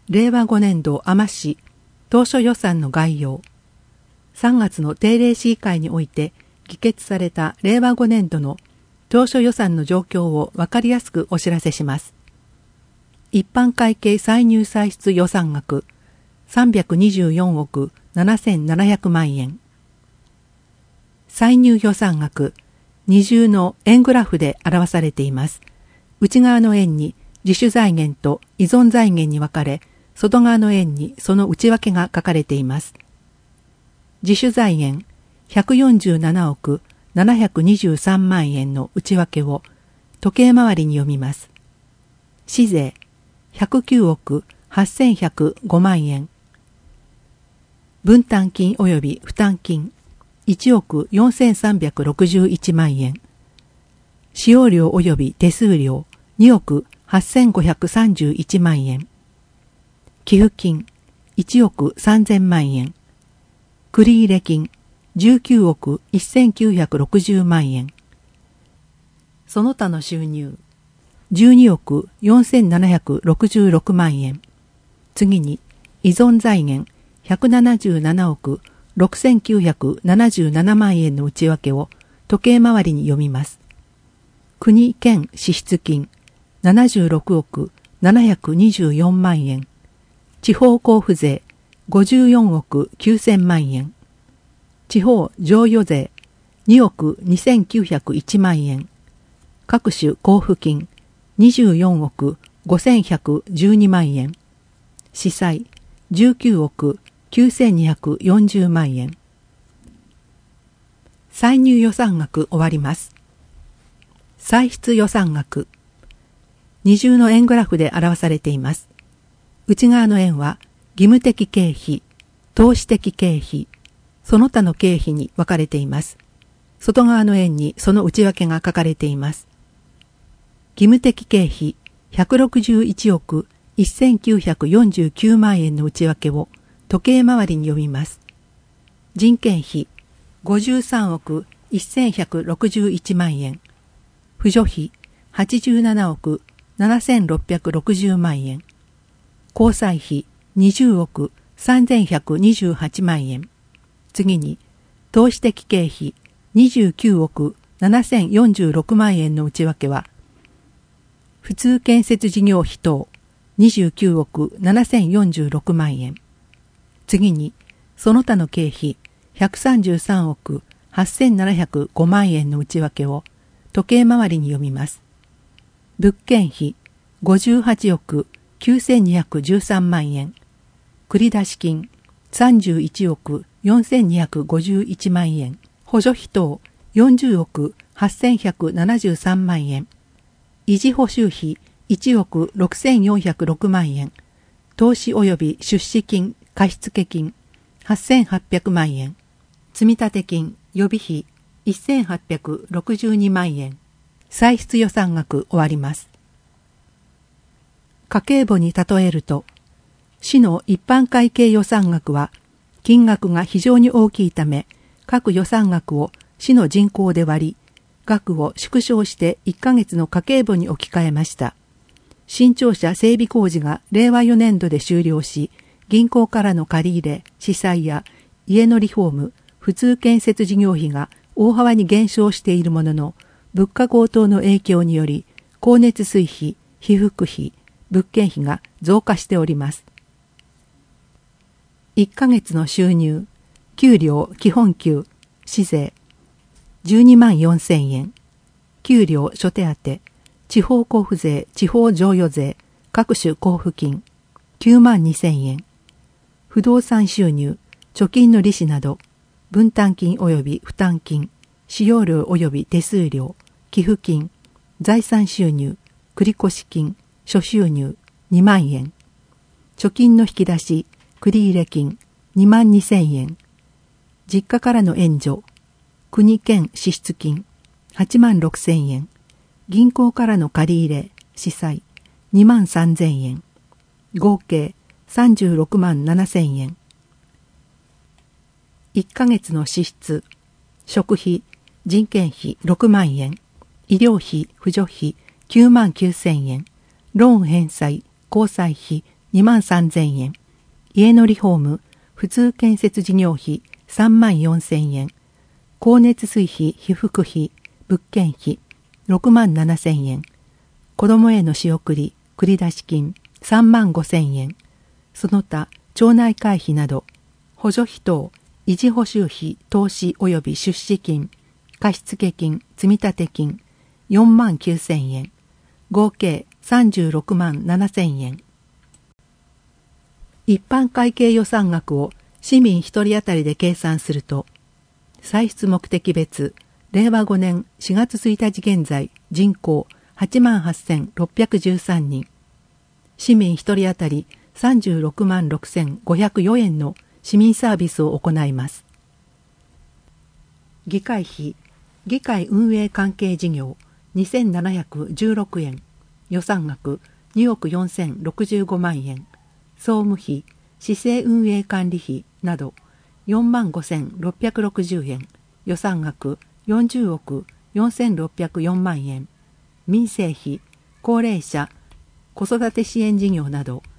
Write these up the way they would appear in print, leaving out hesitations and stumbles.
令和5年度海士市当初予算の概要。3月の定例市議会において議決された令和5年度の当初予算の状況を分かりやすくお知らせします。一般会計歳入歳出予算額324億7700万円。歳入予算額二重の円グラフで表されています。内側の円に自主財源と依存財源に分かれ、外側の円にその内訳が書かれています。自主財源147億723万円の内訳を時計回りに読みます。市税109億8105万円。分担金及び負担金1億4361万円。使用料及び手数料2億8531万円。寄付金1億3000万円。繰入金19億1960万円。その他の収入12億4766万円。次に依存財源177億6977万円の内訳を時計回りに読みます。国県支出金76億724万円。地方交付税54億9000万円。地方譲与税2億2901万円。各種交付金24億5112万円。司債19億9240万円。歳入予算額終わります。歳出予算額。二重の円グラフで表されています。内側の円は義務的経費、投資的経費、その他の経費に分かれています。外側の円にその内訳が書かれています。義務的経費161億1949万円の内訳を時計回りに読みます。人件費53億1161万円。扶助費87億7660万円。交際費20億3128万円。次に、投資的経費29億7046万円の内訳は、普通建設事業費等29億7046万円。次に、その他の経費133億8705万円の内訳を時計回りに読みます。物件費58億9213万円。繰出金31億4251万円。補助費等40億8173万円。維持補修費1億6406万円。投資及び出資金貸付金8800万円。積立金予備費1862万円。歳出予算額終わります。家計簿に例えると、市の一般会計予算額は金額が非常に大きいため、各予算額を市の人口で割り、額を縮小して1ヶ月の家計簿に置き換えました。新庁舎整備工事が令和4年度で終了し、銀行からの借り入れ、市債や家のリフォーム、普通建設事業費が大幅に減少しているものの、物価高騰の影響により、光熱水費、被服費、物件費が増加しております。1ヶ月の収入、給料基本給、市税、12万4000円、給料諸手当、地方交付税、地方譲与税、各種交付金、9万2000円、不動産収入、貯金の利子など、分担金及び負担金、使用料及び手数料、寄付金、財産収入、繰越金、諸収入2万円、貯金の引き出し、繰入金2万2000円、実家からの援助、国県支出金8万6000円、銀行からの借り入れ、市債2万3000円、合計36万7000円。1ヶ月の支出、食費、人件費6万円、医療費、扶助費9万9000円、ローン返済、交際費 23,000円。家のリフォーム、普通建設事業費34,000円。光熱水費、被服費、物件費67,000円。子供への仕送り、繰出金35,000円。その他、町内会費など、補助費等、維持補修費、投資及び出資金、貸付金、積立金49,000円。合計367,000円。一般会計予算額を市民一人当たりで計算すると、歳出目的別、令和5年4月1日現在人口88,613人、市民一人当たり366,6,504円の市民サービスを行います。議会費、議会運営関係事業2,716円、予算額2億4,065万円、総務費、市政運営管理費など45,660円、予算額40億4,604万円、民生費、高齢者、子育て支援事業など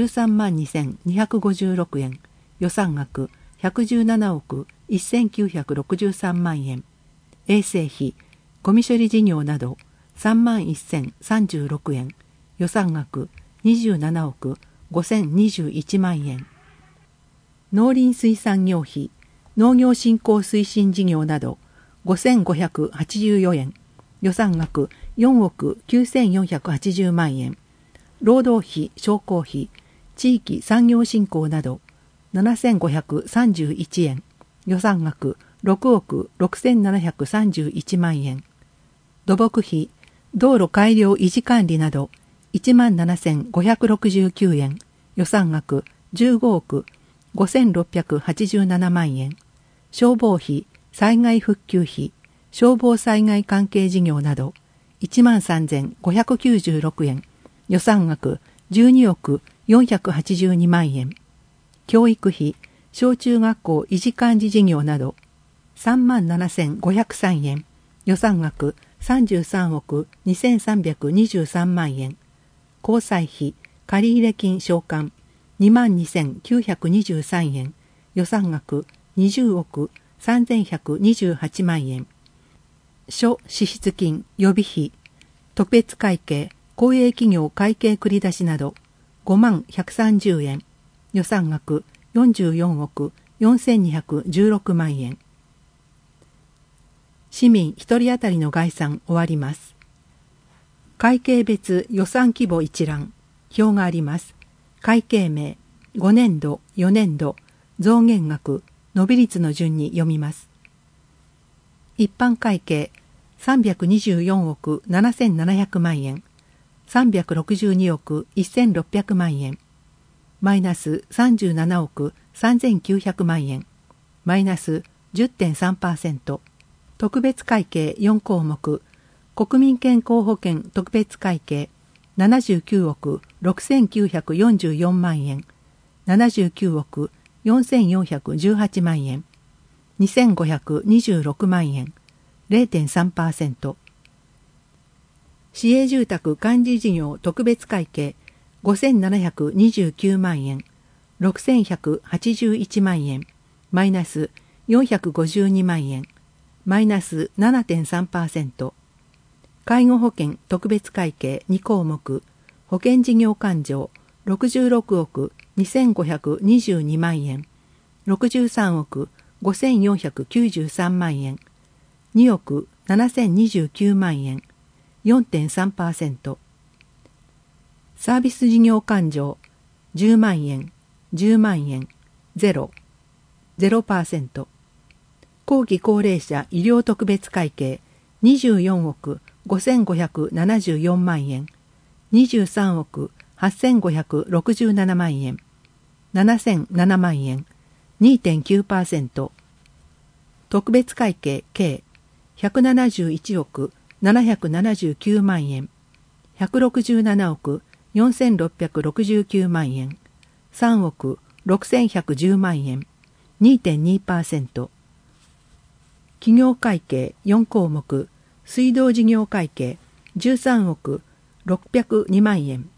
132,256円、予算額117億1,963万円、衛生費、ゴミ処理事業など31,036円、予算額27億5,021万円。農林水産業費、農業振興推進事業など5,584円、予算額4億9,480万円。労働費、商工費、地域産業振興など7,531円、予算額6億6,731万円。土木費、道路改良維持管理など17,569円、予算額15億5,687万円。消防費、災害復旧費、消防災害関係事業など13,596円、予算額12億482万円。教育費、小中学校維持管理事業など37,503円、予算額33億2,323万円。交際費、借入金償還22,923円、予算額20億3,128万円。諸支出金、予備費、特別会計、公営企業会計繰り出しなど5130円、予算額44億4,216万円。市民一人当たりの概算終わります。会計別予算規模一覧、表があります。会計名、5年度、4年度、増減額、伸び率の順に読みます。一般会計、324億7,700万円、362億1,600万円、マイナス37億3,900万円、マイナス 10.3%、特別会計4項目、国民健康保険特別会計79億6,944万円、79億4,418万円、2,526万円、0.3%。市営住宅管理事業特別会計5,729万円、6,181万円、マイナス452万円、マイナス 7.3%。介護保険特別会計2項目、保険事業勘定66億2,522万円、63億5,493万円、2億7,029万円、4.3%。サービス事業勘定10万円、10万円、0%。後期高齢者医療特別会計24億5,574万円、23億8,567万円、7,007万円、2.9%。特別会計計171億779万円、167億4,669万円、3億6,110万円、2.2%。企業会計4項目、水道事業会計13億602万円、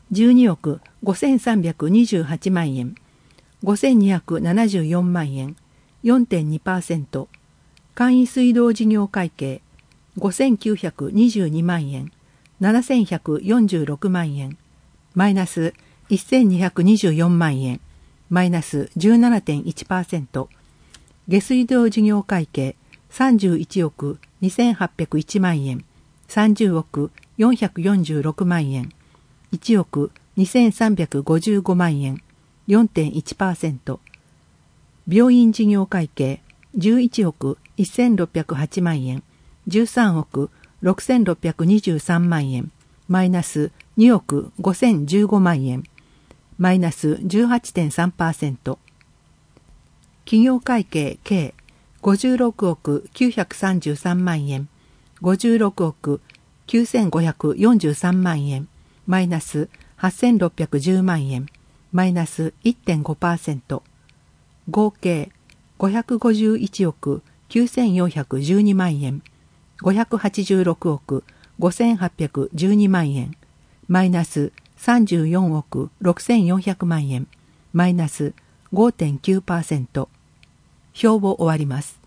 12億5328万円、5274万円、4.2%、簡易水道事業会計、5922万円、7146万円、マイナス1224万円、マイナス 17.1%、下水道事業会計、31億2801万円、30億446万円、1億2355万円、4.1%、病院事業会計、11億1608万円、13億6623万円、マイナス2億5015万円、マイナス 18.3%、企業会計計56億933万円、56億9543万円、マイナス8610万円、マイナス 1.5%、合計551億9412万円、586億5812万円、マイナス34億6400万円、マイナス 5.9%。表を終わります。